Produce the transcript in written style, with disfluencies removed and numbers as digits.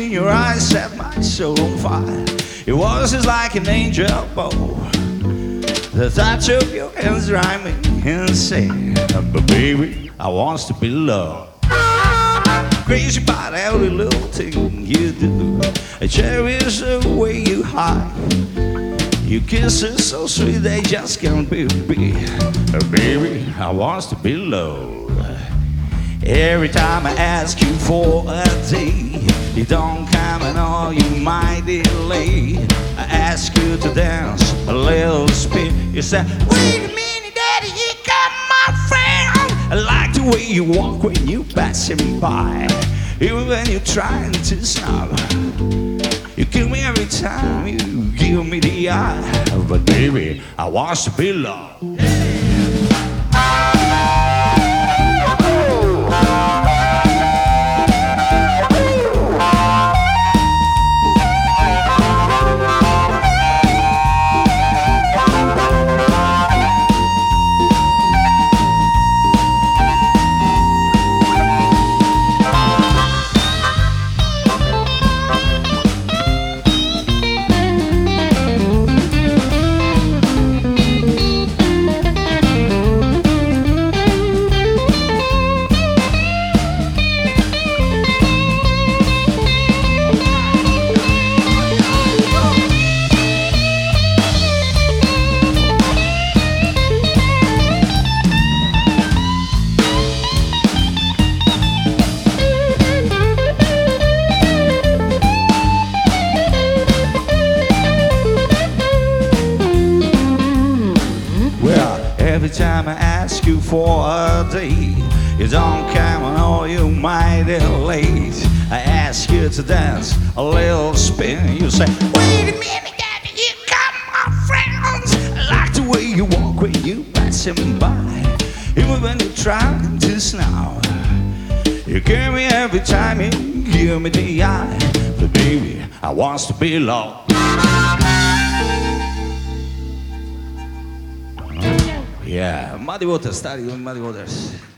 in your eyes set my soul on fire. It was just like an angel bow. The touch of your hands drive me insane. But baby, I want to be loved. Crazy about every little thing you do. I cherish the way you hide. Your kisses so sweet they just can't be beat. But baby, I want to be loved. Every time I ask you for a day, you don't come and all you might delay. I ask you to dance a little spin. You say, wait a minute, daddy, here come my friend. I like the way you walk when you passing by. Even when you're trying to snub, you kill me every time you give me the eye. But baby, I want to be loved. Every time I ask you for a date, you don't come and all you might be late. I ask you to dance a little spin. You say, wait a minute, daddy, here come my friends. I like the way you walk when you passing by. Even when you're trying to snarl, you kill me every time you give me the eye. But baby, I want to be loved. Yeah, Muddy Waters, study with Muddy Waters.